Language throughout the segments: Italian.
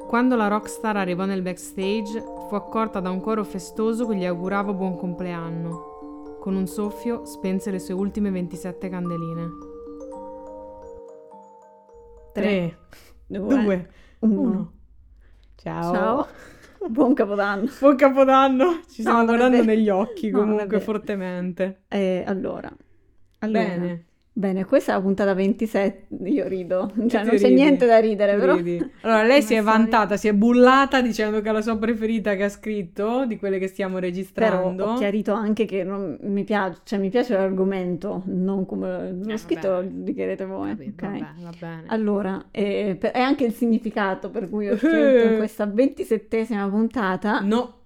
Quando la rockstar arrivò nel backstage, fu accolta da un coro festoso che gli augurava buon compleanno. Con un soffio spense le sue ultime 27 candeline. 3, 2, 1. Ciao. Ciao. Buon Capodanno. Buon Capodanno. Ci stiamo No, non è guardando vero. negli occhi No, non è comunque vero. fortemente. Allora. Bene. Questa è la puntata 27, io rido, cioè Tu non c'è ridi, niente da ridere, tu però. ridi. Allora, lei si è Come sai. vantata, si è bullata dicendo che è la sua preferita che ha scritto, di quelle che stiamo Però registrando. ho chiarito anche che non mi piace, cioè mi piace l'argomento, non come l'ho scritto, vabbè. lo giudicherete voi, Vabbè, ok? va bene. Allora, è anche il significato per cui ho scelto in questa 27esima puntata. No,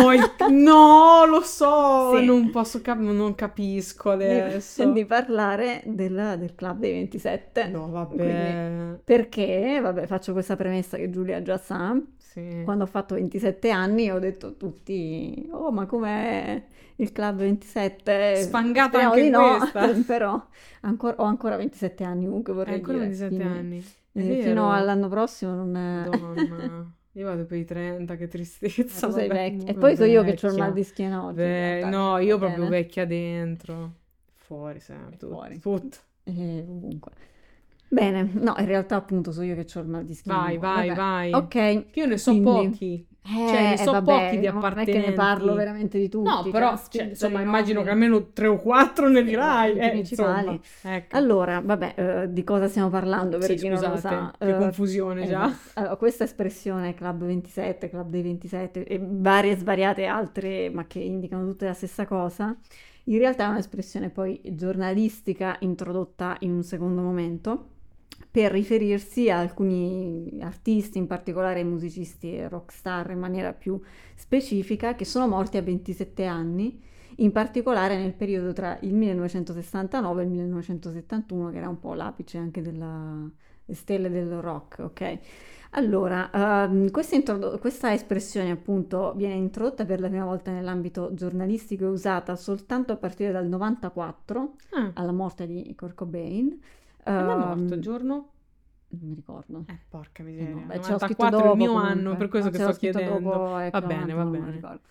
no, lo so, Sì. non posso non capisco adesso. Di parlare del Club dei 27. No, vabbè. Quindi, perché, vabbè, faccio questa premessa che Giulia già sa. Sì. Quando ho fatto 27 anni ho detto a tutti, oh, ma com'è il Club 27? Sfangata Speriamo anche di no, questa. però ho ancora 27 anni, comunque vorrei ancora dire. 27 quindi, anni. È fino vero. all'anno prossimo non è... Madonna. Io vado per i 30, che tristezza. Tu sei vabbè, vecchia. E poi so io che ho il vecchia. mal di schiena oggi. in realtà, No, quindi io va proprio bene. vecchia dentro. Fuori sempre, Fuori. tutto. Comunque. Bene, no, in realtà appunto so io che ho il mal di schiena. Vai. Vabbè. Ok. Che io ne so quindi- pochi. Cioè, ne so vabbè, pochi di non è che ne appartenenti. parlo veramente di tutti. No, però, caspita, insomma, i immagino nomi. che almeno 3 o 4 ne Sì, dirai. i principali. Insomma, ecco. Allora, vabbè, di cosa stiamo parlando per Sì, chi non lo sa? scusate, che confusione già. Esatto. Allora, questa espressione Club 27, Club dei 27 e varie svariate altre, ma che indicano tutte la stessa cosa, in realtà è un'espressione poi giornalistica introdotta in un secondo momento per riferirsi a alcuni artisti, in particolare musicisti e rockstar in maniera più specifica, che sono morti a 27 anni, in particolare nel periodo tra il 1969 e il 1971, che era un po' l'apice anche delle stelle del rock, ok? Allora, questa espressione appunto viene introdotta per la prima volta nell'ambito giornalistico e usata soltanto a partire dal 94, Ah, alla morte di Kurt Cobain. quando è morto? Ehm, Il giorno? Non mi ricordo. Porca miseria. No, beh, ce l'ho scritto 94 è il dopo mio anno, comunque. per questo No, che ce l'ho sto scritto chiedendo. dopo, Va ecco, bene, avanti, va non me lo bene. ricordo.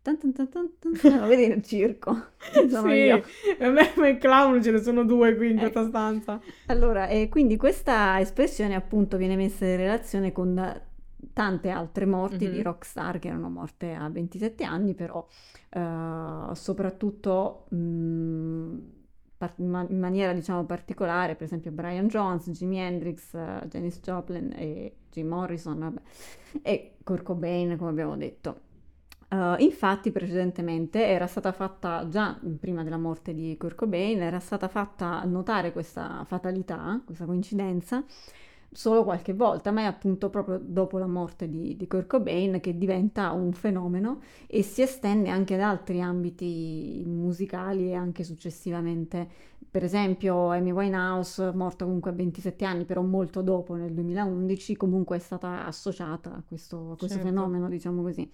Lo vedi nel circo? Sono Sì, io. a me il clown ce ne sono 2 qui in questa Ecco. stanza. Allora, quindi questa espressione appunto viene messa in relazione con tante altre morti di Mhm. rockstar che erano morte a 27 anni, però soprattutto in maniera diciamo particolare, per esempio Brian Jones, Jimi Hendrix, Janis Joplin e Jim Morrison, vabbè, e Kurt Cobain, come abbiamo detto. Infatti precedentemente era stata fatta, già prima della morte di Kurt Cobain, era stata fatta notare questa fatalità, questa coincidenza, solo qualche volta, ma è appunto proprio dopo la morte di Kurt Cobain che diventa un fenomeno e si estende anche ad altri ambiti musicali e anche successivamente. Per esempio Amy Winehouse, morta comunque a 27 anni, però molto dopo, nel 2011, comunque è stata associata a questo Certo. fenomeno, diciamo così.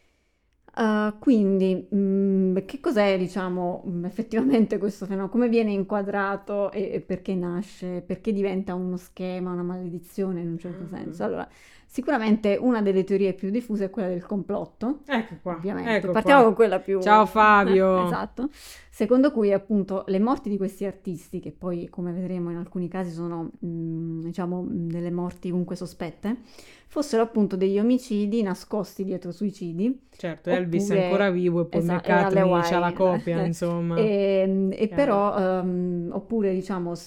Quindi, che cos'è, diciamo, effettivamente questo fenomeno? Come viene inquadrato e perché nasce? Perché diventa uno schema, una maledizione in un certo senso? Allora, sicuramente una delle teorie più diffuse è quella del complotto, Ecco qua, ovviamente. ecco Partiamo qua. con quella più... Ciao Fabio. Esatto. Secondo cui, appunto, le morti di questi artisti, che poi, come vedremo in alcuni casi, sono, diciamo, delle morti comunque sospette, fossero appunto degli omicidi nascosti dietro suicidi. Certo, Elvis è Oppure, ancora vivo e Paul esatto, era le McCartney c'ha la Hawaii. copia, insomma. E Chiaro. però, oppure diciamo,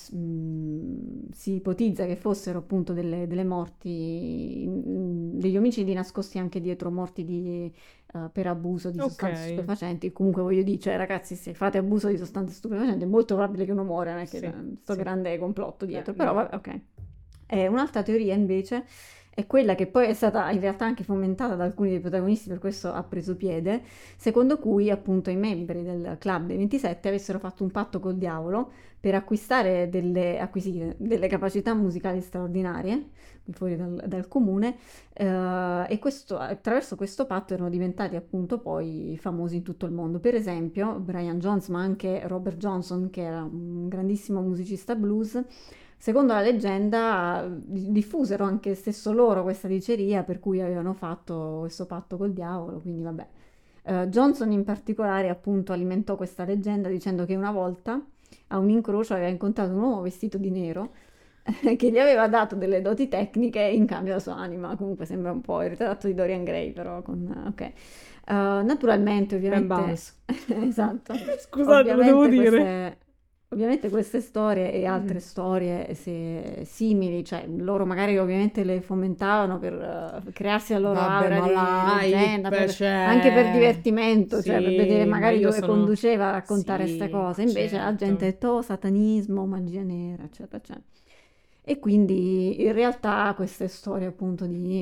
si ipotizza che fossero appunto delle morti, degli omicidi nascosti anche dietro morti per abuso di sostanze Ok. stupefacenti. Comunque voglio dire, cioè, ragazzi, se fate abuso di sostanze stupefacenti è molto probabile che uno muore, non è che Sì, sto sì. grande complotto dietro, No. però vabbè, ok. Un'altra teoria invece è quella che poi è stata in realtà anche fomentata da alcuni dei protagonisti, per questo ha preso piede, secondo cui appunto i membri del club dei 27 avessero fatto un patto col diavolo per acquisire delle capacità musicali straordinarie fuori dal comune, e attraverso questo patto erano diventati appunto poi famosi in tutto il mondo. Per esempio Brian Jones, ma anche Robert Johnson, che era un grandissimo musicista blues, Secondo la leggenda diffusero anche stesso loro questa diceria per cui avevano fatto questo patto col diavolo, quindi vabbè. Johnson in particolare appunto alimentò questa leggenda dicendo che una volta a un incrocio aveva incontrato un uomo vestito di nero che gli aveva dato delle doti tecniche in cambio della sua anima. Comunque sembra un po' il ritratto di Dorian Gray, però con... ok. Naturalmente, Ben ovviamente... Bounce. Esatto. Scusate, lo devo dire. Ovviamente queste storie e altre Mm. storie simili, cioè loro magari ovviamente le fomentavano per crearsi la loro Vabbè, aura ma di la leggenda, hype, anche per cioè... divertimento, cioè per vedere Sì, ma magari io dove sono... conduceva a raccontare queste Sì, cose. ma Invece la gente ha certo. detto, oh, satanismo, magia nera, eccetera, eccetera. E quindi in realtà queste storie appunto di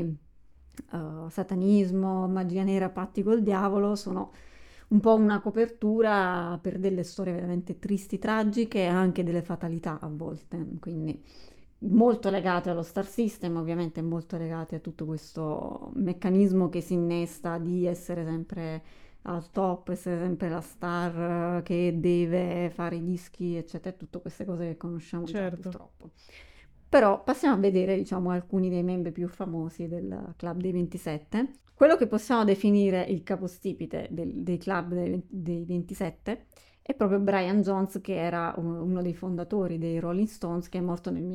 satanismo, magia nera, patti col diavolo sono un po' una copertura per delle storie veramente tristi, tragiche e anche delle fatalità a volte, quindi molto legate allo star system, ovviamente molto legate a tutto questo meccanismo che si innesta di essere sempre al top, essere sempre la star che deve fare i dischi, eccetera, tutte queste cose che conosciamo già Certo. purtroppo. Però passiamo a vedere, diciamo, alcuni dei membri più famosi del Club dei 27. Quello che possiamo definire il capostipite dei club dei 27 è proprio Brian Jones, che era uno dei fondatori dei Rolling Stones, che è morto nel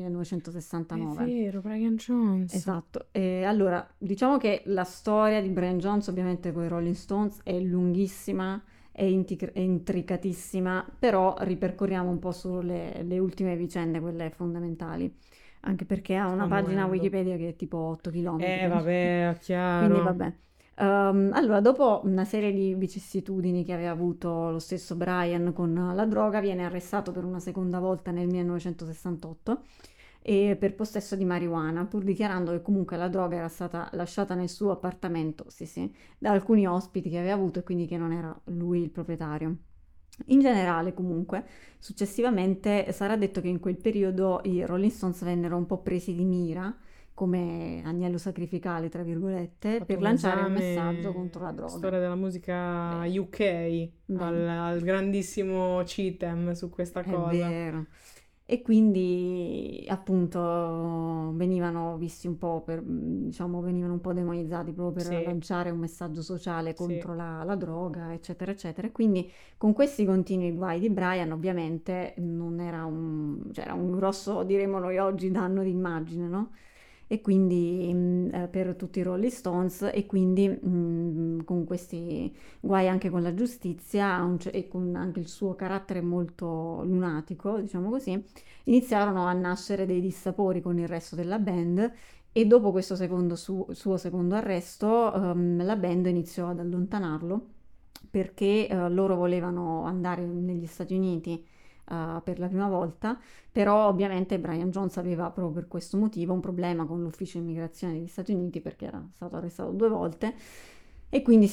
È 1969. vero, Brian Jones. Esatto. E allora, diciamo che la storia di Brian Jones, ovviamente con i Rolling Stones, è lunghissima, è intricatissima, però ripercorriamo un po' solo le ultime vicende, quelle fondamentali, anche perché ha una Sto pagina annoiando. Wikipedia che è tipo 8 km. Vabbè, Quindi chiaro. vabbè. Allora, dopo una serie di vicissitudini che aveva avuto lo stesso Brian con la droga, viene arrestato per una seconda volta nel 1968 e per possesso di marijuana, pur dichiarando che comunque la droga era stata lasciata nel suo appartamento, sì sì, da alcuni ospiti che aveva avuto e quindi che non era lui il proprietario. In generale, comunque, successivamente sarà detto che in quel periodo i Rolling Stones vennero un po' presi di mira come agnello sacrificale, tra Ho virgolette, fatto per un lanciare un messaggio contro la esame droga. storia della musica Bene, UK bene. al grandissimo CITEM su questa È cosa. vero. E quindi appunto venivano visti un po' diciamo, venivano un po' demonizzati proprio per Sì, lanciare un messaggio sociale sì. contro la droga, eccetera, eccetera. E quindi con questi continui guai di Brian, ovviamente non era cioè era un grosso, diremmo noi oggi, danno d'immagine, no? E quindi per tutti i Rolling Stones e quindi con questi guai anche con la giustizia e con anche il suo carattere molto lunatico, diciamo così, iniziarono a nascere dei dissapori con il resto della band e dopo questo suo secondo arresto la band iniziò ad allontanarlo perché loro volevano andare negli Stati Uniti per la prima volta, però ovviamente Brian Jones aveva proprio per questo motivo un problema con l'ufficio immigrazione degli Stati Uniti perché era stato arrestato 2 volte e quindi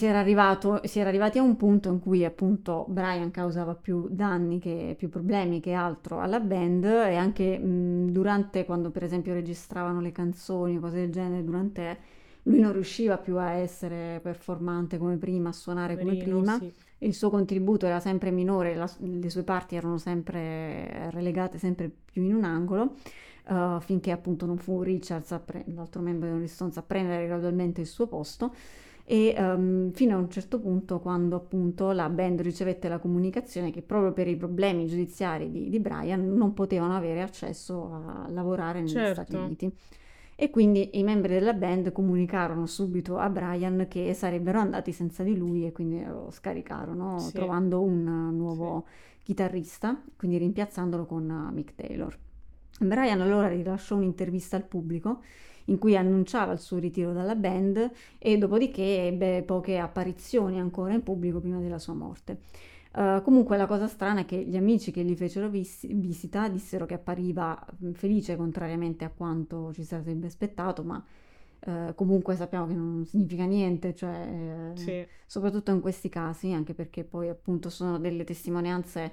si era arrivati a un punto in cui appunto Brian causava più danni, più problemi che altro alla band e anche durante quando per esempio registravano le canzoni o cose del genere, durante lui non riusciva più a essere performante come prima, a suonare come Poverino, prima. sì. Il suo contributo era sempre minore, le sue parti erano sempre relegate sempre più in un angolo, finché appunto non fu Richards, l'altro membro dei Rolling Stones, a prendere gradualmente il suo posto e fino a un certo punto quando appunto la band ricevette la comunicazione che proprio per i problemi giudiziari di Brian non potevano avere accesso a lavorare negli Stati Certo, Uniti. E quindi i membri della band comunicarono subito a Brian che sarebbero andati senza di lui e quindi lo scaricarono sì, trovando un sì. nuovo chitarrista, quindi rimpiazzandolo con Mick Taylor. Brian allora rilasciò un'intervista al pubblico in cui annunciava il suo ritiro dalla band e dopodiché ebbe poche apparizioni ancora in pubblico prima della sua morte. Comunque la cosa strana è che gli amici che gli fecero visita dissero che appariva felice contrariamente a quanto ci sarebbe aspettato, ma comunque sappiamo che non significa niente, cioè Sì, soprattutto in questi casi, anche perché poi appunto sono delle testimonianze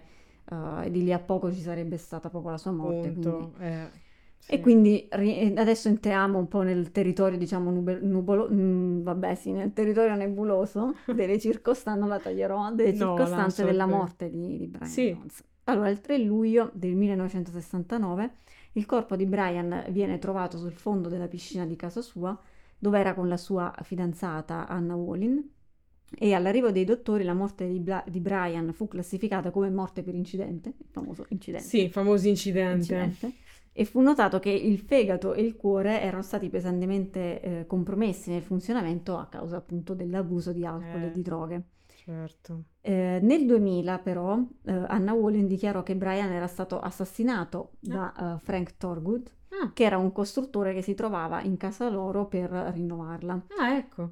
e di lì a poco ci sarebbe stata proprio la sua morte, quindi... appunto. E Sì. quindi adesso entriamo un po' nel territorio, diciamo, vabbè, sì, nel territorio nebuloso delle circostanze, non la taglierò, delle No, la circostanze della assolutamente. morte di Brian Sì, Jones. Allora, il 3 luglio del 1969 Il corpo di Brian viene trovato sul fondo della piscina di casa sua, dove era con la sua fidanzata Anna Wallin, e all'arrivo dei dottori la morte di Brian fu classificata come morte per incidente, il famoso incidente. Sì, famoso incidente. E fu notato che il fegato e il cuore erano stati pesantemente compromessi nel funzionamento a causa appunto dell'abuso di alcol e di droghe. Certo. Nel 2000 però Anna Wallin dichiarò che Brian era stato assassinato da Frank Thorgood, che era un costruttore che si trovava in casa loro per rinnovarla. Ah, ecco.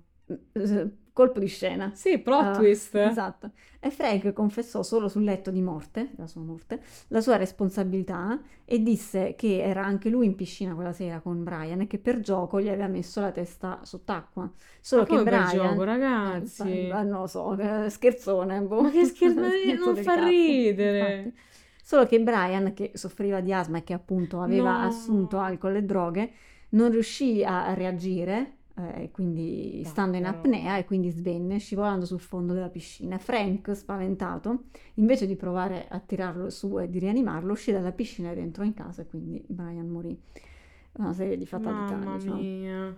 Colpo di scena. Sì, plot twist. Esatto. E Frank confessò solo sul letto di morte, la sua morte, la sua responsabilità e disse che era anche lui in piscina quella sera con Brian e che per gioco gli aveva messo la testa sott'acqua. Solo Ma che come per Brian... gioco, ragazzi? non lo so, scherzone. Boh. Ma che scherzo, Scherzo non del fa cazzo, ridere. infatti. Solo che Brian, che soffriva di asma e che appunto aveva No. assunto alcol e droghe, non riuscì a reagire, quindi stando in apnea e quindi svenne, scivolando sul fondo della piscina. Frank, spaventato, invece di provare a tirarlo su e di rianimarlo, uscì dalla piscina e rientrò in casa e quindi Brian morì. Una serie di fatalità, Mamma diciamo. mia.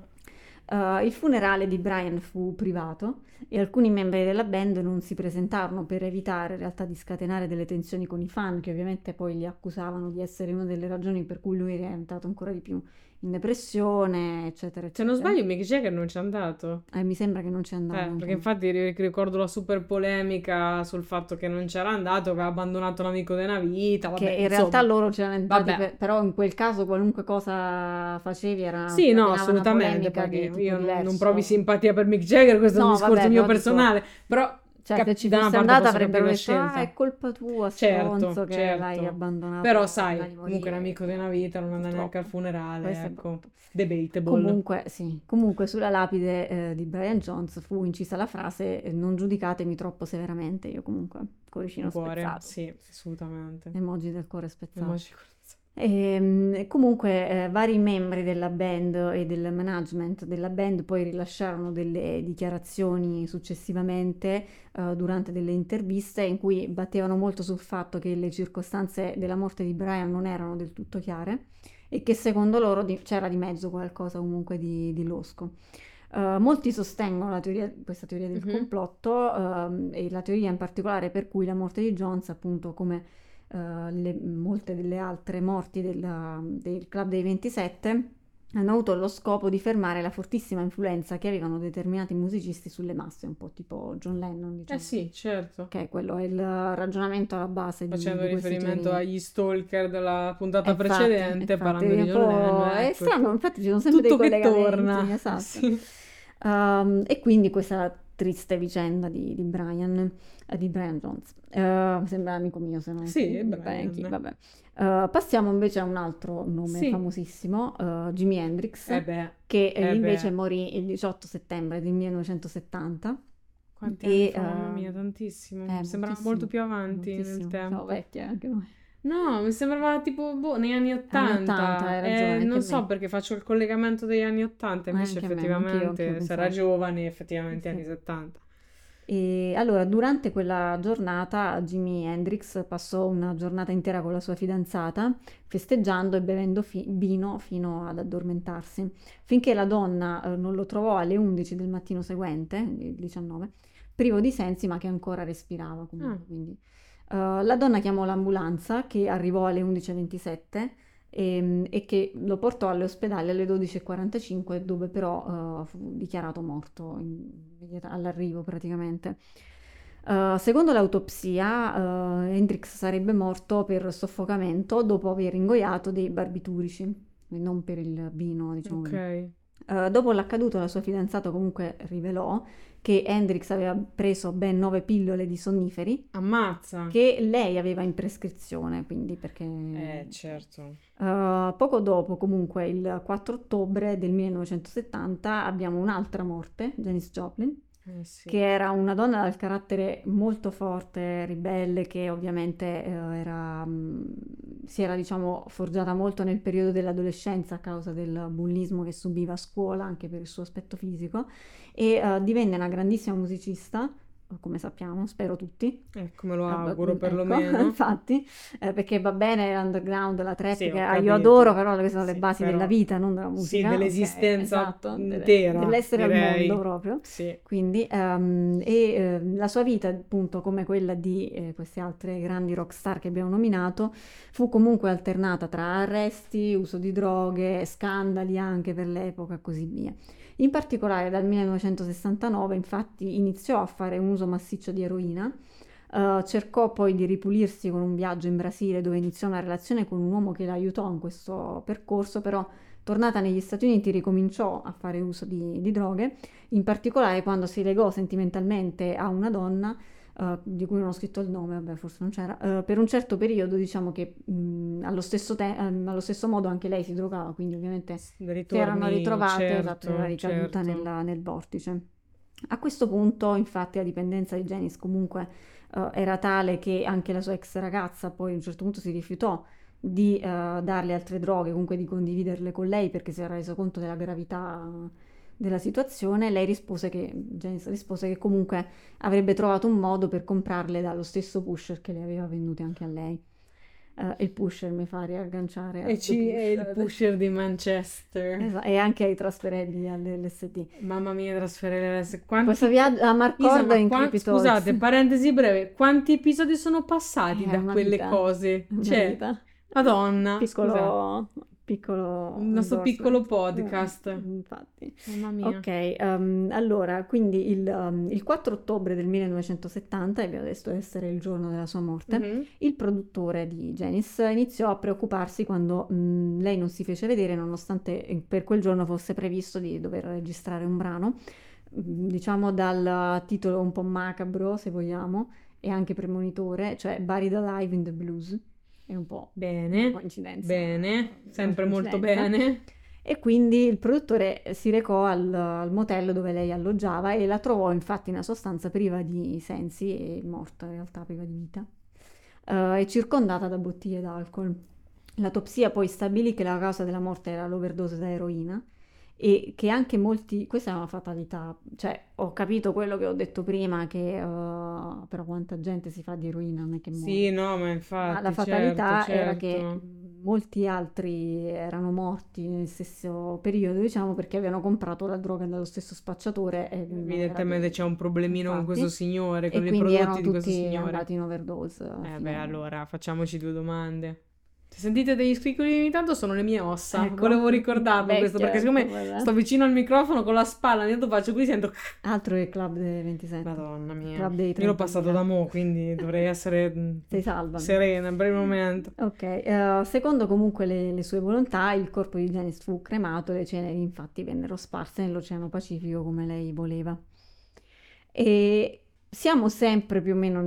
Il funerale di Brian fu privato e alcuni membri della band non si presentarono per evitare in realtà di scatenare delle tensioni con i fan, che ovviamente poi li accusavano di essere una delle ragioni per cui lui era entrato ancora di più in depressione, eccetera, Se non eccetera. sbaglio, Mick Jagger non c'è andato. Mi sembra che non ci andava. Perché infatti ricordo la super polemica sul fatto che non c'era andato, aveva abbandonato l'amico della vita. Vabbè, Che in insomma. realtà loro c'erano entrati, Vabbè. però in quel caso qualunque cosa facevi era Sì, no, scatenava una assolutamente, polemica di perché tipo io non diverso. provi simpatia per Mick Jagger, questo è un No, discorso vabbè, mio però dico, personale, però cioè, se ci da una fosse parte andata posso avrebbero capire la detto, scelta. è colpa tua, Certo, stronzo, che certo. l'hai abbandonato Però prima sai, di comunque morire. l'amico della vita non andare neanche al Purtroppo. funerale, Questo è ecco. brutto. Debatable. Comunque sulla lapide di Brian Jones fu incisa la frase non giudicatemi troppo severamente, io comunque cuoricino Cuore, spezzato. sì, assolutamente. Emoji del cuore spezzato. Emoji. Comunque vari membri della band e del management della band poi rilasciarono delle dichiarazioni successivamente durante delle interviste in cui battevano molto sul fatto che le circostanze della morte di Brian non erano del tutto chiare e che secondo loro c'era di mezzo qualcosa comunque di losco. Molti sostengono questa teoria del complotto e la teoria in particolare per cui la morte di Jones, appunto come molte delle altre morti del Club dei 27, hanno avuto lo scopo di fermare la fortissima influenza che avevano determinati musicisti sulle masse, un po' tipo John Lennon, diciamo. Sì, certo. Che quello è il ragionamento alla base Facendo di queste riferimento teorie. agli stalker della puntata Infatti, precedente, parlando di John Lennon, è ecco. strano, infatti ci sono sempre Tutto dei che collegamenti, torna. esatto. Sì. E quindi questa triste vicenda di Brian Jones. Sembra amico mio, se non Sì, vabbè, Brian. vabbè. Passiamo invece a un altro nome Sì. famosissimo, Jimi Hendrix, che invece morì il 18 settembre del 1970. Quanti anni fa, mamma mia, tantissimo. Mi sembrava moltissimo, molto più avanti moltissimo. nel tempo. Siamo vecchie anche noi. No, mi sembrava tipo, negli anni 80. Anni 80, hai ragione, anche non a so me. perché faccio il collegamento degli anni 80, invece Anche a me, effettivamente anch'io se era pensavo. giovane, effettivamente Sì. anni 70. E allora, durante quella giornata, Jimi Hendrix passò una giornata intera con la sua fidanzata, festeggiando e bevendo vino fino ad addormentarsi, finché la donna non lo trovò alle 11 del mattino seguente, il 19, privo di sensi ma che ancora respirava comunque. Quindi, la donna chiamò l'ambulanza che arrivò alle 11:27 e che lo portò all'ospedale alle 12:45 dove però fu dichiarato morto all'arrivo praticamente. Secondo l'autopsia, Hendrix sarebbe morto per soffocamento dopo aver ingoiato dei barbiturici, e non per il vino, diciamo. Ok. Dopo l'accaduto, la sua fidanzata comunque rivelò che Hendrix aveva preso ben 9 pillole di sonniferi Ammazza. che lei aveva in prescrizione, quindi perché... certo. Poco dopo, comunque, il 4 ottobre del 1970, abbiamo un'altra morte, Janis Joplin, Sì. che era una donna dal carattere molto forte, ribelle, che ovviamente si era, diciamo, forgiata molto nel periodo dell'adolescenza a causa del bullismo che subiva a scuola, anche per il suo aspetto fisico, e divenne una grandissima musicista, come sappiamo, spero tutti. Ecco, me lo auguro Ecco, perlomeno. infatti, perché va bene l'underground, la trap, Sì, che ho io capito. adoro, però queste sono le Sì, basi però della vita, non della sì, musica. Ok, dell'esistenza esatto, intera, dell'essere al direi. mondo proprio. Sì. Quindi, la sua vita, appunto, come quella di queste altre grandi rockstar che abbiamo nominato, fu comunque alternata tra arresti, uso di droghe, scandali anche per l'epoca e così via. In particolare dal 1969 infatti iniziò a fare un uso massiccio di eroina, cercò poi di ripulirsi con un viaggio in Brasile dove iniziò una relazione con un uomo che l'aiutò in questo percorso, però tornata negli Stati Uniti ricominciò a fare uso di droghe, in particolare quando si legò sentimentalmente a una donna di cui non ho scritto il nome, vabbè, forse non c'era, per un certo periodo diciamo che allo stesso modo anche lei si drogava, quindi ovviamente si erano Ritorni, ritrovate, esatto, era certo, ricaduta certo. nel vortice. A questo punto, infatti, la dipendenza di Janice comunque era tale che anche la sua ex ragazza poi a un certo punto si rifiutò di darle altre droghe, comunque di condividerle con lei perché si era reso conto della gravità della situazione. Janice rispose che comunque avrebbe trovato un modo per comprarle dallo stesso pusher che le aveva vendute anche a lei. Il pusher mi fa riagganciare a The È il Pusher. pusher di Manchester. E anche ai trasferelli all'LSD. Mamma mia, trasferire Questo viaggio a Isa, Marcord ma in Creepy scusate, Talks. parentesi breve, quanti episodi sono passati È da una quelle vita, cose? è una Cioè, vita. Madonna, scusa, Piccolo il nostro piccolo endorsement. podcast. Infatti. Mamma mia. Ok, allora, quindi il 4 ottobre del 1970, e abbiamo detto essere il giorno della sua morte, Mhm. il produttore di Janice iniziò a preoccuparsi quando lei non si fece vedere, nonostante per quel giorno fosse previsto di dover registrare un brano, diciamo dal titolo un po' macabro, se vogliamo, e anche premonitore, cioè Buried Alive in the Blues. È un po' una Bene, coincidenza, bene, una sempre molto coincidenza. bene. E quindi il produttore si recò al motello dove lei alloggiava e la trovò infatti in una sostanza priva di sensi e morta in realtà, priva di vita, e circondata da bottiglie d'alcol. L'autopsia poi stabilì che la causa della morte era l'overdose da eroina e che anche molti, questa è una fatalità, cioè ho capito quello che ho detto prima, che però quanta gente si fa di eroina non è che muore. Sì, no, ma Ma la infatti, certo, fatalità era che certo. molti altri erano morti nel stesso periodo, diciamo, perché avevano comprato la droga dallo stesso spacciatore e non era Evidentemente c'è un problemino con questo infatti, signore, e con i quindi erano prodotti di questo tutti signore. andati in overdose a Beh, fine. allora, facciamoci due domande. Se sentite degli scricchioli ogni tanto sono le mie ossa. Ecco, Volevo ricordarlo questo vecchia, perché siccome come sto vicino al microfono con la spalla, ogni tanto faccio qui sento... altro che Club dei 27, Madonna mia. Club dei Io l'ho passato da 30.000. mo', quindi dovrei essere Sei salva. serena in per il momento. Ok, secondo comunque le sue volontà, il corpo di Janice fu cremato e le ceneri infatti vennero sparse nell'Oceano Pacifico come lei voleva. E siamo sempre più o meno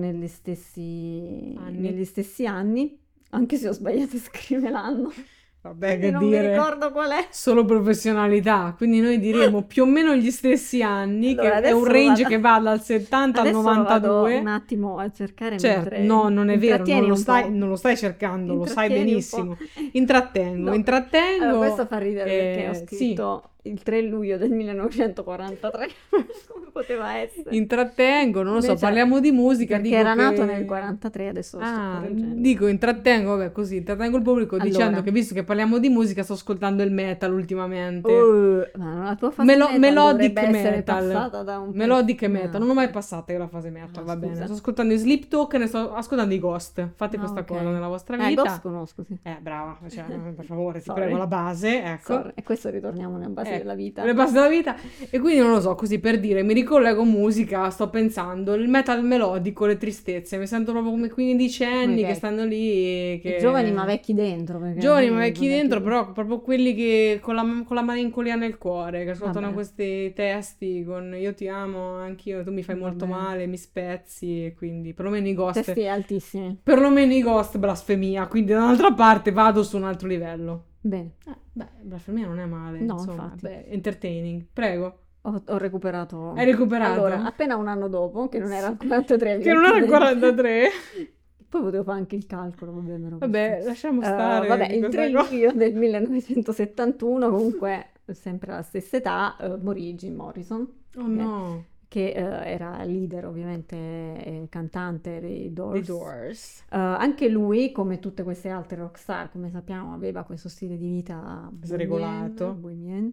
Anni. negli stessi anni, anche se ho sbagliato a scrivere l'anno, Vabbè, quindi che non mi dire. ricordo qual è. Solo professionalità, quindi noi diremo più o meno gli stessi anni, Allora, che è un adesso lo range vado, che va dal 70 al adesso lo vado un 92. attimo a cercare Certo, mentre no, non è vero, intrattieni un po'. non lo stai cercando, lo sai Intrattieni un po'. benissimo. Intrattengo, No. Allora, questo intrattengo, fa ridere perché ho sì, scritto il 3 luglio del 1943, come poteva essere? intrattengo, non lo so, Invece, parliamo di musica, perché dico era nato nel che... 43, adesso lo sto Ah, correggendo. dico intrattengo, vabbè, così, intrattengo il pubblico dicendo Allora, che visto che parliamo di musica sto ascoltando il metal ultimamente. ma la tua fase metal Melodic dovrebbe essere metal. passata da un pezzo. Melodic metal. Non ho mai passato la fase metal, va bene. Scusa. Sto ascoltando i Sleep Talk e ne sto ascoltando i Ghost. Fate questa Ok. cosa nella vostra Ghost vita. conosco, sì. Brava, cioè, per favore, ti Sorry. prego, la base, ecco. Sorry. E questo ritorniamo nella base della vita. Le base della vita. E quindi non lo so, così per dire, mi ricollego musica, sto pensando, il metal melodico, le tristezze, mi sento proprio come 15 anni Ok. che stanno lì, che... Giovani ma vecchi dentro. Perché Giovani ma vecchi dentro, però proprio quelli che con la malinconia nel cuore, che ascoltano Vabbè. questi testi con io ti amo, anch'io, tu mi fai molto Vabbè. male, mi spezzi, e quindi perlomeno i Ghost, Testi altissimi. perlomeno i Ghost blasfemia, quindi da un'altra parte vado su un altro livello. Bene, Beh, blasfemia non è male, No, insomma, infatti. beh, entertaining, prego. ho recuperato. Hai recuperato? Allora, appena un anno dopo, che non era il 43, Che non era il evidentemente. 43. Poi potevo fare anche il calcolo, vabbè, me lo Vabbè, lasciamo stare vabbè, di il questa 3 cosa. luglio del 1971, comunque, sempre alla stessa età, morì Jim Morrison. Oh no. che era leader ovviamente e cantante dei The Doors. Doors. Anche lui, come tutte queste altre rockstar, come sappiamo, aveva questo stile di vita Sregolato. bohemian.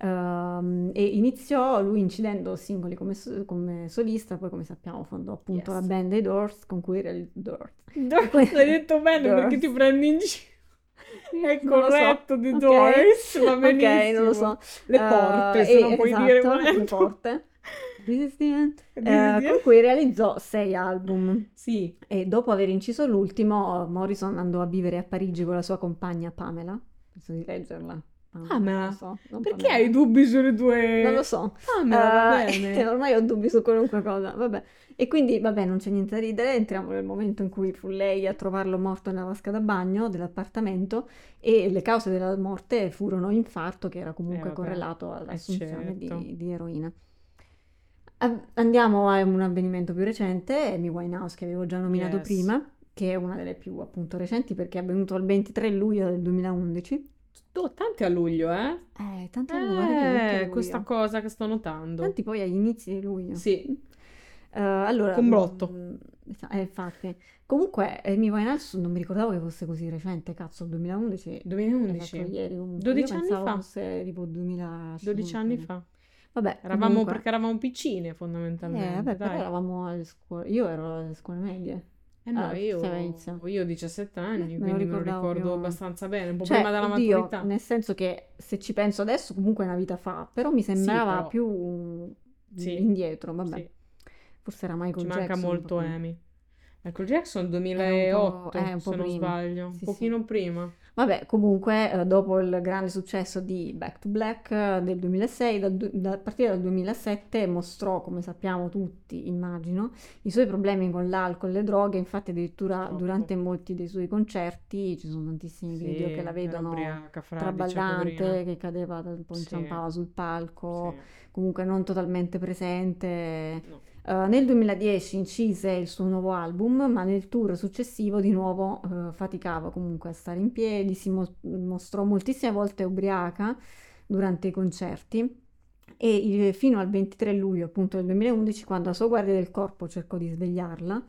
E iniziò lui incidendo singoli come solista, poi come sappiamo fondò appunto la Yes. band dei Doors con cui Doors. L'hai detto bene perché ti Doors. prendi in giro. È Non lo so. corretto, The Ok. Doors, va Ok, benissimo. non lo so. Le porte, se non puoi dire Esatto, le volendo. porte. This is the end. This is the Con end. cui realizzò 6 album. Sì, E dopo aver inciso l'ultimo, Morrison andò a vivere a Parigi con la sua compagna Pamela. Penso di leggerla. Non Pamela. lo so, non Perché Pamela. hai dubbi sulle tue... Non lo so. Pamela, va bene. Ormai ho dubbi su qualunque cosa. Vabbè. E quindi, vabbè, non c'è niente da ridere. Entriamo nel momento in cui fu lei a trovarlo morto nella vasca da bagno dell'appartamento e le cause della morte furono infarto, che era comunque Vabbè, correlato all'assunzione certo. di eroina. Andiamo a un avvenimento più recente, Amy Winehouse, che avevo già nominato Yes. prima, che è una delle più appunto recenti perché è avvenuto il 23 luglio del 2011. Tanti a luglio, eh? Tanti a Questa luglio. cosa che sto notando. Tanti poi agli inizi di luglio. Sì, Allora, complotto. infatti. Comunque, Amy Winehouse non mi ricordavo che fosse così recente, cazzo, il 2011 è l'altro 2011. ieri comunque. 12 Io anni pensavo fa. fosse tipo 2005. 12 anni fa. Vabbè, Eravamo comunque. perché eravamo piccine fondamentalmente, Vabbè, però dai. eravamo alle scuole, io ero alle scuole medie. No, stava iniziando. io ho 17 anni, Me lo quindi me lo ricordavo ricordo più. abbastanza bene, un po' Cioè, prima della oddio, maturità. nel senso che se ci penso adesso comunque è una vita fa, però mi sembrava però. più Sì, indietro, vabbè. sì. Forse era Michael Ci manca Jackson. molto proprio. Amy. Michael Jackson È un po', 2008, un po' se non prima. sbaglio, un Sì, pochino prima. Vabbè, comunque, dopo il grande successo di Back to Black del 2006, a partire dal 2007 mostrò, come sappiamo tutti, immagino, i suoi problemi con l'alcol e le droghe. Infatti, addirittura Troppo. durante molti dei suoi concerti ci sono tantissimi video che la Era vedono ubriaca, fradicia, traballante, poverina. che cadeva, un po' Sì, inciampava sul palco, sì. comunque non totalmente presente. No. Nel 2010 incise il suo nuovo album, ma nel tour successivo di nuovo faticava comunque a stare in piedi, mostrò moltissime volte ubriaca durante i concerti e fino al 23 luglio appunto del 2011, quando la sua guardia del corpo cercò di svegliarla,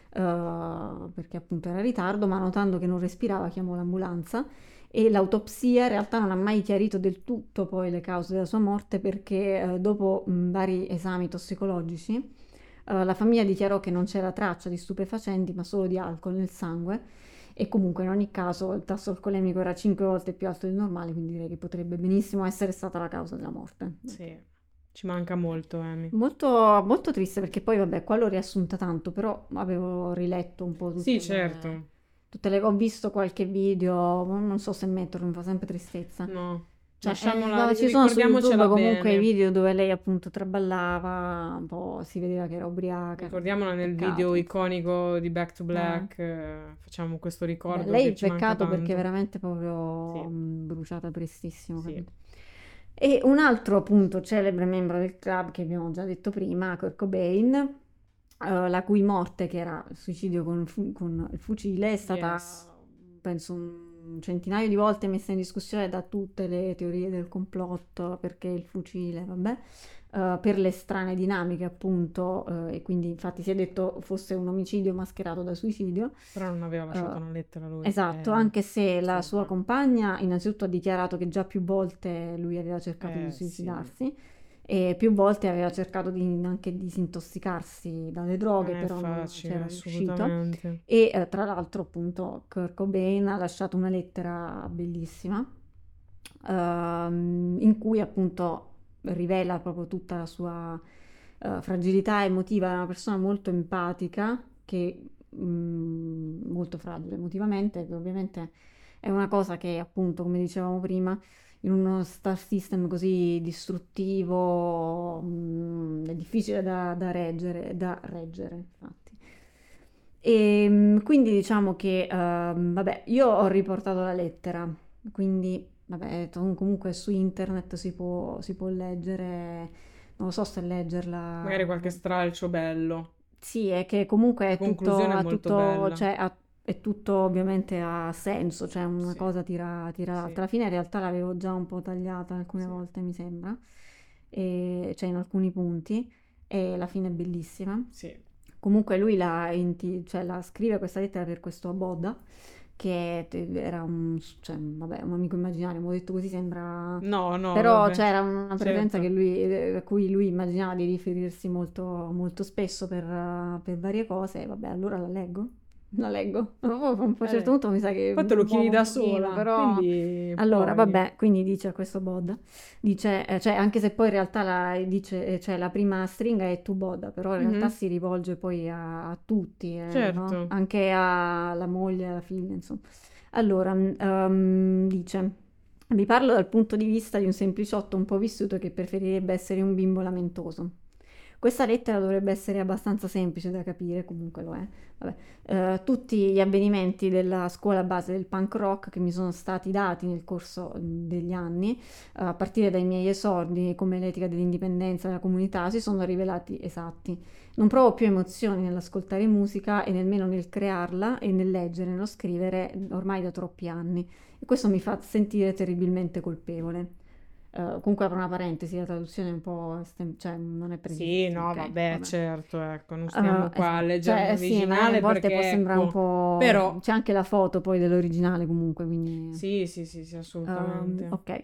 perché appunto era in ritardo, ma notando che non respirava chiamò l'ambulanza. E l'autopsia in realtà non ha mai chiarito del tutto poi le cause della sua morte perché dopo vari esami tossicologici la famiglia dichiarò che non c'era traccia di stupefacenti ma solo di alcol nel sangue e comunque in ogni caso il tasso alcolemico era 5 volte più alto del normale, quindi direi che potrebbe benissimo essere stata la causa della morte. Sì, ci manca molto, Amy. Molto, molto triste perché poi vabbè, qua l'ho riassunta tanto, però avevo riletto un po' Sì, certo. ho visto qualche video, ma non so se metterlo, mi fa sempre tristezza. No, Cioè, lasciamola, no, ci sono su YouTube ricordiamocela comunque i bene. video dove lei appunto traballava, un po' si vedeva che era ubriaca. Ricordiamola nel Peccato. video iconico di Back to Black, facciamo questo ricordo Lei che il ci manca peccato perché tanto. veramente proprio Sì. bruciata prestissimo, Sì. capito? E un altro appunto celebre membro del club che abbiamo già detto prima, Kurt Cobain, la cui morte, che era il suicidio con il fucile, è stata, Yes. penso, un centinaio di volte messa in discussione da tutte le teorie del complotto, perché il fucile, vabbè, per le strane dinamiche appunto, e quindi infatti si è detto fosse un omicidio mascherato da suicidio. Però non aveva lasciato una lettera lui. Esatto, anche se la sua insomma. compagna innanzitutto ha dichiarato che già più volte lui aveva cercato di Sì. suicidarsi e più volte aveva cercato di anche disintossicarsi dalle droghe, Non è però non facile, c'era riuscito. assolutamente. E tra l'altro appunto Kurt Cobain ha lasciato una lettera bellissima in cui appunto rivela proprio tutta la sua fragilità emotiva. È una persona molto empatica che molto fragile emotivamente, che ovviamente è una cosa che appunto, come dicevamo prima, in uno star system così distruttivo è difficile da reggere, infatti. E quindi diciamo che, vabbè, io ho riportato la lettera, quindi, vabbè, comunque su internet si può leggere, non lo so se leggerla. Magari qualche stralcio bello. Sì, è che comunque La conclusione è molto bella. cioè, è tutto ovviamente ha senso, cioè una Sì. cosa tira l'altra. Sì. Alla fine in realtà l'avevo già un po' tagliata alcune Sì. volte, mi sembra, cioè in alcuni punti. e la fine è bellissima. Sì. Comunque lui cioè, la scrive questa lettera per questo Boda, che era cioè, vabbè, un amico immaginario, mi ho detto così sembra... No, no, Però vabbè, c'era una presenza certo. a cui lui immaginava di riferirsi molto, molto spesso per varie cose, e vabbè, allora la leggo. La leggo. A un certo Eh, punto mi sa che Poi te lo mi chiedi muovo un da pochino, sola, però... quindi Allora, puoi. vabbè, quindi dice a questo Boda, dice, cioè, anche se poi in realtà dice, cioè, la prima stringa è tu Boda, però in realtà Mhm, si rivolge poi a tutti, no? certo. Anche alla moglie, alla figlia, insomma. Allora, dice, vi parlo dal punto di vista di un sempliciotto un po' vissuto che preferirebbe essere un bimbo lamentoso. Questa lettera dovrebbe essere abbastanza semplice da capire, comunque lo è. Vabbè. Tutti gli avvenimenti della scuola base del punk rock che mi sono stati dati nel corso degli anni, a partire dai miei esordi come l'etica dell'indipendenza della comunità, si sono rivelati esatti. Non provo più emozioni nell'ascoltare musica e nemmeno nel crearla e nel leggere, nello scrivere ormai da troppi anni. E questo mi fa sentire terribilmente colpevole. Comunque apro una parentesi, la traduzione è un po', cioè non è Sì, precisa, no, ok, vabbè, vabbè. certo, ecco, non stiamo qua a Esatto, leggere cioè un sì, magari a originale volte può perché, sembrare un ecco, po'... però, C'è anche la foto poi dell'originale comunque, quindi... sì, sì, sì, sì, assolutamente. Ok.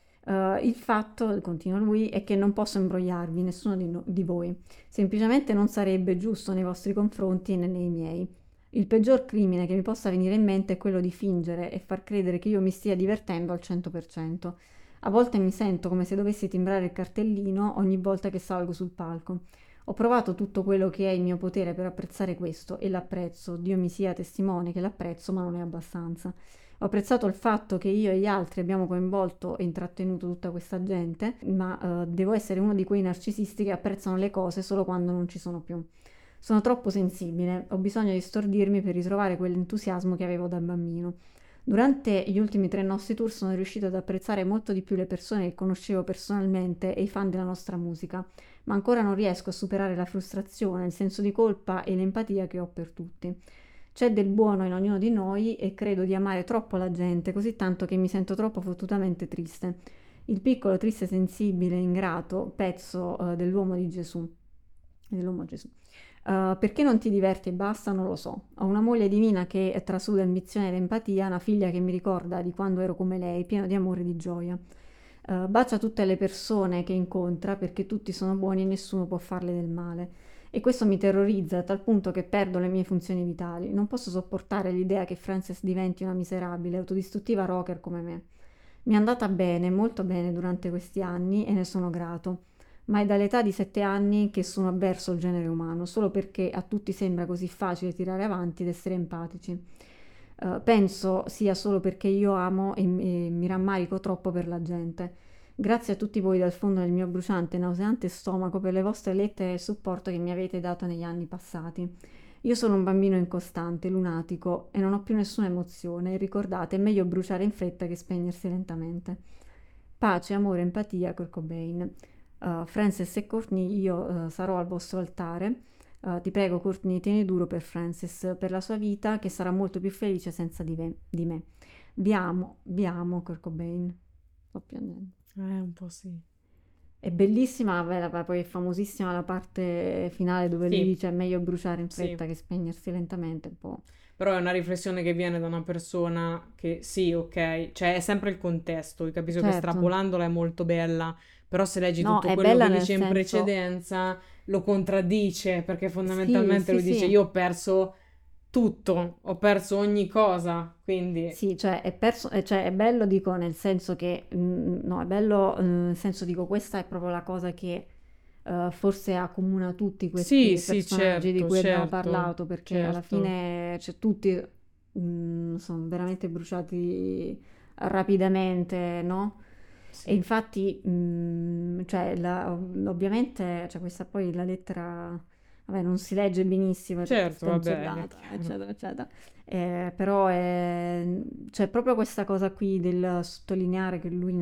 Il fatto, continua lui, è che non posso imbrogliarvi, nessuno di voi. Semplicemente non sarebbe giusto nei vostri confronti né nei miei. Il peggior crimine che mi possa venire in mente è quello di fingere e far credere che io mi stia divertendo al 100%. A volte mi sento come se dovessi timbrare il cartellino ogni volta che salgo sul palco. Ho provato tutto quello che è in mio potere per apprezzare questo e l'apprezzo. Dio mi sia testimone che l'apprezzo, ma non è abbastanza. Ho apprezzato il fatto che io e gli altri abbiamo coinvolto e intrattenuto tutta questa gente, ma devo essere uno di quei narcisisti che apprezzano le cose solo quando non ci sono più. Sono troppo sensibile, ho bisogno di stordirmi per ritrovare quell'entusiasmo che avevo da bambino. Durante gli ultimi 3 nostri tour sono riuscito ad apprezzare molto di più le persone che conoscevo personalmente e i fan della nostra musica, ma ancora non riesco a superare la frustrazione, il senso di colpa e l'empatia che ho per tutti. C'è del buono in ognuno di noi e credo di amare troppo la gente, così tanto che mi sento troppo fottutamente triste. Il piccolo, triste, sensibile, ingrato pezzo dell'uomo di Gesù. Dell'uomo Gesù. Perché non ti diverti e basta? Non lo so. Ho una moglie divina che trasuda ambizione ed empatia, una figlia che mi ricorda di quando ero come lei, pieno di amore e di gioia. Bacia tutte le persone che incontra perché tutti sono buoni e nessuno può farle del male. E questo mi terrorizza a tal punto che perdo le mie funzioni vitali. Non posso sopportare l'idea che Frances diventi una miserabile, autodistruttiva rocker come me. Mi è andata bene, molto bene durante questi anni e ne sono grato. Ma è dall'età di 7 anni che sono avverso al genere umano, solo perché a tutti sembra così facile tirare avanti ed essere empatici. Penso sia solo perché io amo e mi rammarico troppo per la gente. Grazie a tutti voi dal fondo del mio bruciante e nauseante stomaco per le vostre lettere e il supporto che mi avete dato negli anni passati. Io sono un bambino incostante, lunatico e non ho più nessuna emozione. Ricordate, è meglio bruciare in fretta che spegnersi lentamente. Pace, amore, empatia, Kurt Cobain. Frances e Courtney, io sarò al vostro altare. Ti prego, Courtney, tieni duro per Frances, per la sua vita, che sarà molto più felice senza di me. Vi amo, Kurt Cobain. Sto piangendo. Un po' sì. È bellissima, beh, poi è famosissima la parte finale dove lui Sì, dice è meglio bruciare in sì. fretta che spegnersi lentamente, un po'. Però è una riflessione che viene da una persona che sì, ok, cioè è sempre il contesto, io capisco che Certo. estrapolandola è molto bella, però se leggi No, tutto è quello bella che nel dice in senso, precedenza lo contraddice, perché sì, fondamentalmente sì, lui dice sì. io ho perso tutto, ho perso ogni cosa, quindi Sì, cioè cioè è bello dico nel senso che, no, è bello nel senso dico questa è proprio la cosa che forse accomuna tutti sì, questi sì, personaggi di certo, cui abbiamo certo, parlato, perché alla certo, fine cioè, tutti sono veramente bruciati rapidamente, no? E sì, infatti, cioè, ovviamente, cioè, questa poi la lettera, vabbè, non si legge benissimo, è tutta certo, va bene, scancellata, chiaro. eccetera, eccetera. Però c'è proprio questa cosa qui del sottolineare che lui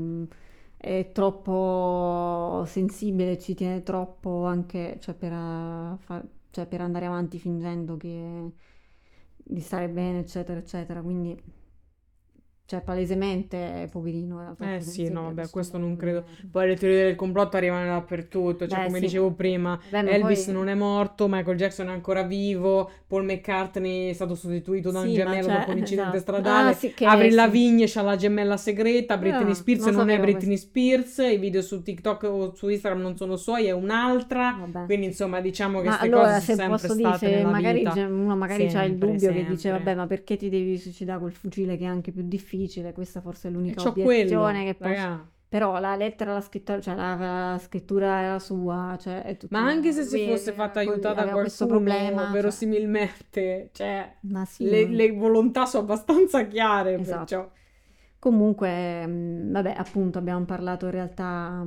è troppo sensibile, ci tiene troppo anche, cioè, cioè, per andare avanti fingendo che di stare bene, eccetera, eccetera. Quindi cioè palesemente poverino, aveva fatto Sì, no, pensieri a vabbè, questo questo non mondo credo. di... Poi le teorie del complotto arrivano dappertutto, cioè Beh, come sì. dicevo prima, Beh, ma Elvis poi... non è morto, Michael Jackson è ancora vivo, Paul McCartney è stato sostituito da un Sì, ma gemello cioè, dopo un incidente esatto. Ah, stradale, sì, Avril che sì. Lavigne c'ha la gemella segreta, Britney Ah, Spears non non è sapevo Britney questo. Spears, i video su TikTok o su Instagram non sono suoi, è un'altra, Vabbè. quindi insomma diciamo che Ma queste cose allora, sono se sempre posso dire, state se nella magari vita, uno magari c'ha il sempre, dubbio che dice, vabbè, sempre. ma perché ti devi suicidare col fucile che è anche più difficile? Questa forse è E l'unica c'ho obiezione quello, che posso... raga. Però la lettera, la scrittura, cioè la scrittura era sua, cioè è Ma tutto... anche se si Lui fosse fatta aiutare da aveva questo qualcuno, problema, cioè... verosimilmente, cioè, Ma sì, le volontà sono abbastanza chiare, esatto. perciò. Comunque, vabbè, appunto, abbiamo parlato in realtà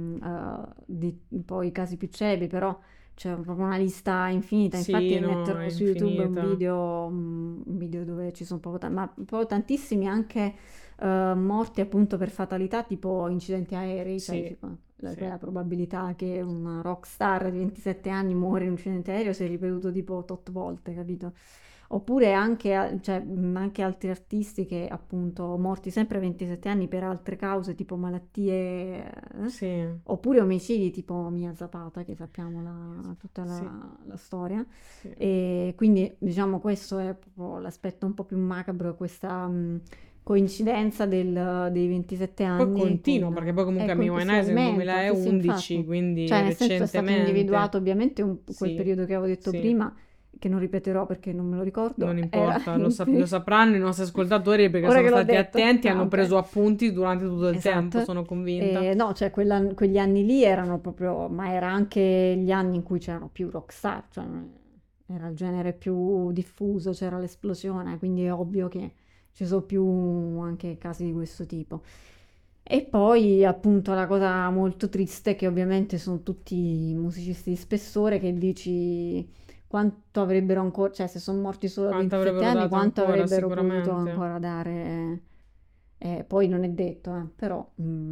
di poi casi più celebri, però c'è proprio una lista infinita. Infatti Sì, no, è metterò su YouTube infinita. un video dove ci sono proprio, ma proprio tantissimi anche morti appunto per fatalità, tipo incidenti aerei, cioè Sì, tipo, sì. la probabilità che una rock star di 27 anni muore in un incidente aereo si è ripetuto tipo 8 volte, capito? Oppure anche, cioè, anche altri artisti che appunto morti sempre a 27 anni per altre cause, tipo malattie, Sì, oppure omicidi tipo Mia Zapata, che sappiamo tutta sì, la storia. sì. E quindi diciamo questo è proprio l'aspetto un po' più macabro, questa coincidenza dei 27 Poi anni continua, perché poi comunque Amy si Winehouse è nel alimenta, sì sì 2011, infatti. quindi Cioè nel senso è stato individuato recentemente. ovviamente quel Sì, periodo che avevo detto sì. prima, che non ripeterò perché non me lo Non ricordo, era importa, il lo sapranno i nostri ascoltatori perché ora sono che l'ho stati detto. attenti e Ah, hanno ok. preso appunti durante tutto il tempo, Esatto. sono convinta. No, cioè quegli anni lì erano proprio, ma era anche gli anni in cui c'erano più rockstar, cioè era il genere più diffuso, c'era l'esplosione, quindi è ovvio che ci sono più anche casi di questo tipo. E poi appunto la cosa molto triste è che ovviamente sono tutti musicisti di spessore che dici quanto avrebbero ancora, cioè se sono morti solo a Quanto 27 avrebbero anni, dato quanto ancora, avrebbero potuto sicuramente. ancora dare. Poi non è detto, però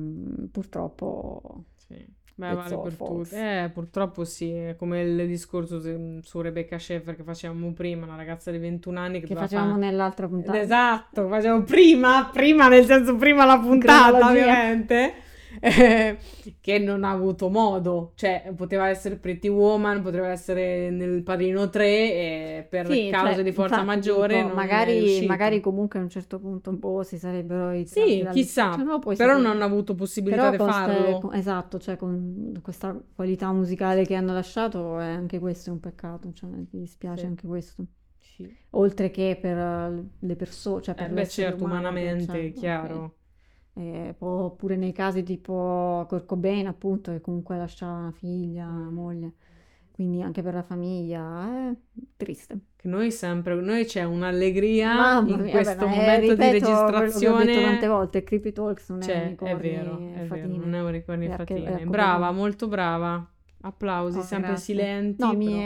purtroppo Sì. Beh, that's vale all per tutti. folks. Purtroppo sì, è come il discorso su Rebecca Schaeffer che facevamo prima, una ragazza di 21 anni che Che doveva facevamo fare. nell'altra puntata. Esatto, facevo prima nel senso prima la In puntata, cronologia. ovviamente, eh, che non ha avuto modo, cioè poteva essere Pretty Woman, poteva essere nel Padrino 3 e per Sì, cause cioè, di forza infatti maggiore dico, non è magari riuscito. comunque a un certo punto boh, si sarebbero ritirati Sì, dalle scene, cioè chissà, non lo puoi però non hanno sapere. avuto possibilità Però di farlo. esatto, cioè con questa qualità musicale che hanno lasciato, è anche questo è un peccato, cioè mi dispiace Sì, anche questo. sì. Oltre che per le persone, cioè per Beh, l'essere certo, umano che c'è, umanamente, ok. chiaro. Oppure nei casi tipo Kurt Cobain, appunto, che comunque lasciava una figlia, una Mm. moglie, quindi anche per la famiglia, è triste. Che noi c'è un'allegria Mamma in mia, vabbè, questo ma momento di ripeto quello che ho detto tante registrazione. volte, Creepy Talks non è C'è, unicorni e è vero, non fatine è un ricordo e di e fatine. Brava, arcobaleni. molto brava. Applausi, Oh, sempre grazie. No, silenti, però.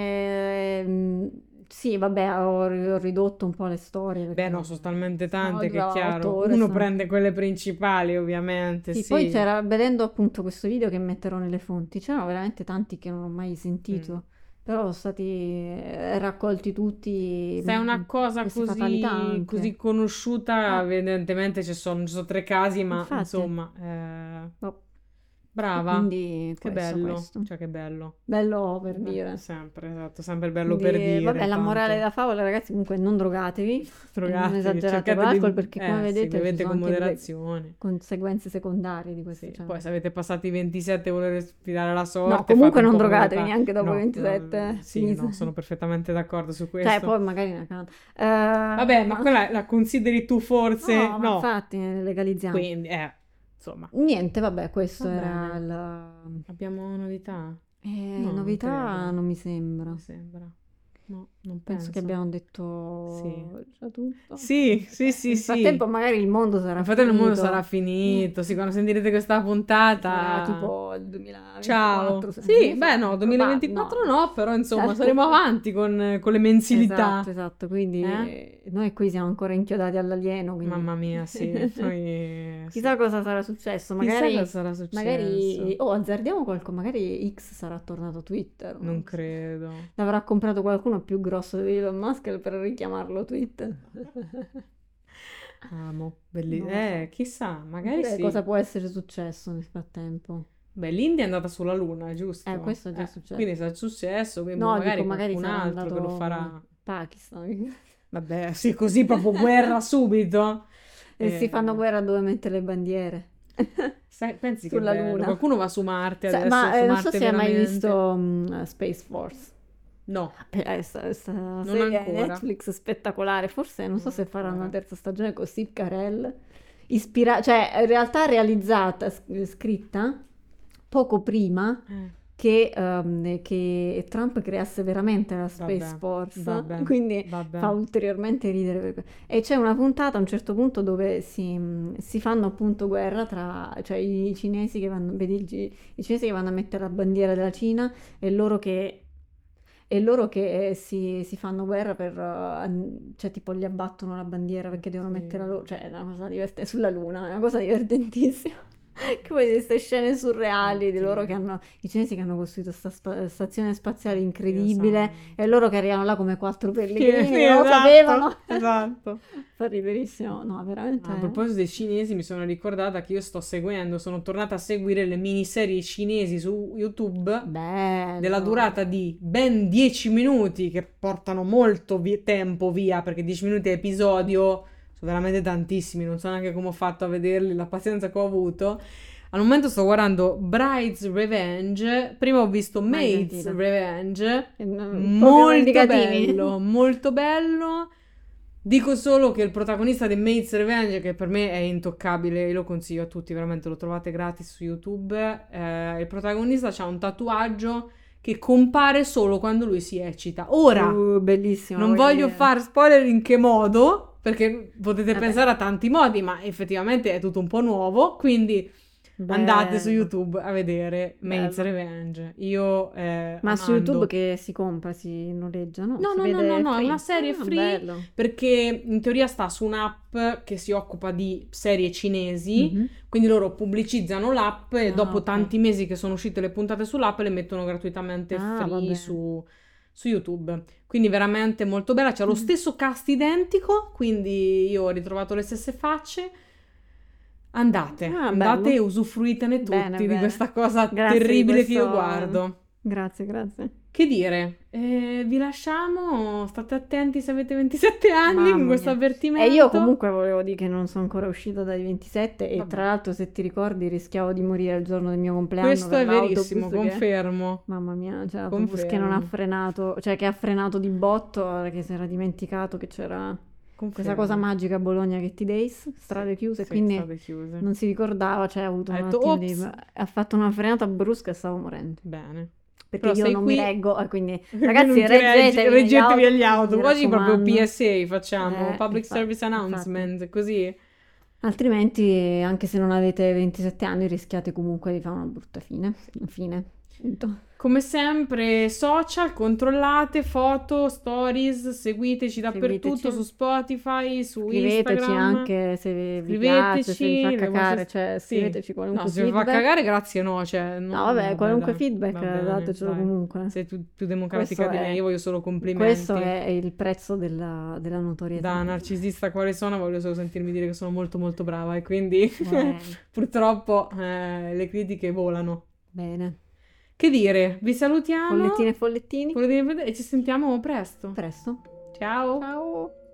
sì, vabbè, ho ridotto un po' le storie Beh, perché no, sono talmente sennò tante che è durava 8 chiaro. ore. Uno prende quelle principali, ovviamente, Sì, poi sì. c'era, vedendo appunto questo video che metterò nelle fonti, c'erano veramente tanti che non ho mai Mm. sentito, però sono stati raccolti tutti Se è una cosa queste fatalità così anche. conosciuta, Eh, evidentemente ci sono tre casi, ma infatti, insomma, boh. E brava. quindi Che bello, questo. cioè che bello. Bello per Beh, dire. sempre, esatto, sempre bello per Quindi, vabbè, dire, la morale tanto. della favola, ragazzi, comunque non drogatevi e non Drogatevi, esagerate con cercate l'alcol di... perché, come Sì, vedete, ci bevete sono con anche delle moderazione. conseguenze secondarie di questo. Sì, Cioè. poi se avete passati i 27 e volete sfidare la No, sorte, fate comunque un non po' come vi drogatevi pare. neanche dopo i No, 27, sì, please. no, sono perfettamente d'accordo su Cioè, questo. poi magari una canna. Vabbè, ma quella la consideri tu forse? No, ma No. infatti legalizziamo. Quindi, insomma. Niente, vabbè, Va questo era bene. il... Abbiamo novità? No, non novità credo. non mi Non sembra. mi sembra. No, non Penso che penso. abbiamo Sì. detto già tutto. Sì, sì, sì, Nel sì. frattempo magari il mondo sarà Nel frattempo il mondo sarà finito. finito. Sì, quando sentirete questa Sarà puntata. tipo il 2024, Ciao. non Sì, lo beh, so, no, probabile, 2024 no. no, però insomma Cioè, saremo avanti con le mensilità. esatto, esatto, quindi Eh? noi qui siamo ancora inchiodati all'alieno, quindi Mamma mia, sì. Noi... sì. chissà cosa sarà successo, Chissà cosa magari, sarà successo. azzardiamo qualcosa, magari X sarà tornato Twitter, Non non so. credo. L'avrà comprato qualcuno più grosso di Elon Musk per richiamarlo Twitter. Amo, Non lo so. chissà, magari sì. Cosa può essere successo nel frattempo? Beh, l'India è andata sulla Luna, giusto? Questo è già successo. Quindi se è successo, quindi No, magari dico, magari qualcun sarà altro che lo andato farà. in Pakistan. Vabbè, sì, così proprio guerra subito. E si fanno guerra dove mettere le bandiere. Pensi che Sulla bello? Luna. Qualcuno va su Marte adesso, Ma su non so Marte se hai mai veramente? visto Space Force. No, Questa non serie ancora. Netflix spettacolare. Forse non so Non se faranno una ancora. terza stagione con Steve Carell. Cioè, in realtà realizzata, scritta poco prima che Trump creasse veramente la Space Vabbè, Force, vabbè, quindi vabbè. fa ulteriormente ridere. E c'è una puntata a un certo punto dove si fanno appunto guerra tra, cioè i cinesi che vanno, vedi, i cinesi che vanno a mettere la bandiera della Cina e loro che si fanno guerra per, cioè tipo gli abbattono la bandiera perché devono Sì. mettere la loro, cioè è una cosa divertente, sulla Luna, è una cosa divertentissima. Che poi queste scene surreali di loro che Oddio. hanno, i cinesi che hanno costruito questa stazione spaziale Dio incredibile santo. e loro che arrivano là come quattro Sì, pellegrini, sì, non lo esatto, sapevano. esatto. Fa riderissimo, no, veramente. A proposito dei cinesi, mi sono ricordata che io sono tornata a seguire le miniserie cinesi su YouTube Bello. della durata di ben 10 minuti, che portano molto tempo via, perché 10 minuti a episodio sono veramente tantissimi, non so neanche come ho fatto a vederli, la pazienza che ho avuto. Al momento sto guardando Bride's Revenge, prima ho visto Mai Maid's sentito. Revenge, Proprio molto vendicativi. bello, molto bello. Dico solo che il protagonista di Maid's Revenge, che per me è intoccabile, io lo consiglio a tutti, veramente lo trovate gratis su YouTube, il protagonista ha un tatuaggio che compare solo quando lui si eccita. Ora, Bellissimo. non voglio far spoiler in che modo, perché potete Vabbè. pensare a tanti modi, ma effettivamente è tutto un po' nuovo, quindi andate su Bello. YouTube a vedere Maid's Bello. Revenge. Io Ma su amando. YouTube che si compra, si noleggia, no? No, Si no, no, vede no, no, è free? una serie Ah, free bello. perché in teoria sta su un'app che si occupa di serie cinesi, Mhm. quindi loro pubblicizzano l'app e Ah, dopo ok. tanti mesi che sono uscite le puntate sull'app le mettono gratuitamente Ah, free vabbè. su YouTube. Quindi veramente molto bella, c'è lo Mhm. stesso cast identico, quindi io ho ritrovato le stesse facce. Andate e bello. usufruitene tutti Bene, di bene. questa cosa Grazie di terribile che io questo- guardo. Grazie, grazie. Che dire, vi lasciamo, state attenti se avete 27 anni con Mamma questo mia. avvertimento. E io comunque volevo dire che non sono ancora uscita dai 27 e Vabbè. tra l'altro se ti ricordi rischiavo di morire il giorno del mio compleanno Questo per è l'autobus verissimo, che- confermo. Mamma mia, cioè l'autobus che non ha Confermo. frenato, cioè che ha frenato di botto, che si era dimenticato che c'era questa cosa Confermo. magica a Bologna che ti days, strade chiuse, Sì, quindi strade chiuse. non si ricordava, cioè ha avuto Ha un detto, attimo di... "Ops." ha fatto una frenata brusca e stavo morendo. Bene. Perché Però io sei non qui. mi reggo, e quindi Non ragazzi ti reggi, reggetevi agli auto. mi Oggi proprio raccomando. PSA facciamo, Public Infatti, Service Announcement, così. Altrimenti, anche se non avete 27 anni, rischiate comunque di fare una brutta fine. Fine. Punto. Come sempre, social, controllate, foto, stories, seguiteci dappertutto, Seguiteci. su Spotify, su Scriveteci Instagram. anche se vi piace, se vi fa le cacare, vostre- cioè sì. scriveteci qualunque No, se vi fa feedback. cagare, grazie, no. Cioè, No, vabbè, qualunque dai, feedback va bene, datecelo dai. comunque. Sei più democratica Questo di me, è- io voglio solo complimenti. Questo è il prezzo della notorietà. Da narcisista quale sono, voglio solo sentirmi dire che sono molto molto brava e quindi Bene. purtroppo le critiche volano. Bene. Che dire, vi salutiamo. Follettine e follettini. E ci sentiamo presto. Presto. Ciao. Ciao.